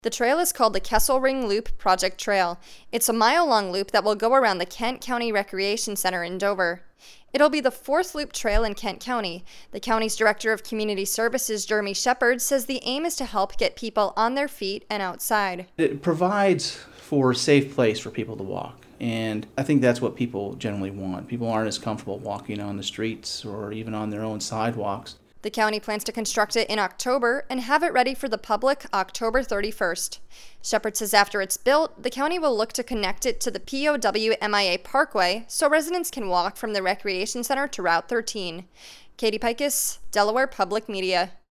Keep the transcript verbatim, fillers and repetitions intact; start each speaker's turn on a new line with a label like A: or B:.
A: The trail is called the Kesselring Loop Project Trail. It's a mile-long loop that will go around the Kent County Recreation Center in Dover. It'll be the fourth loop trail in Kent County. The county's Director of Community Services, Jeremy Shepard, says the aim is to help get people on their feet and outside.
B: It provides for a safe place for people to walk, and I think that's what people generally want. People aren't as comfortable walking on the streets or even on their own sidewalks.
A: The county plans to construct it in October and have it ready for the public October thirty-first. Shepard says after it's built, the county will look to connect it to the P O W M I A Parkway so residents can walk from the Recreation Center to Route thirteen. Katie Pikus, Delaware Public Media.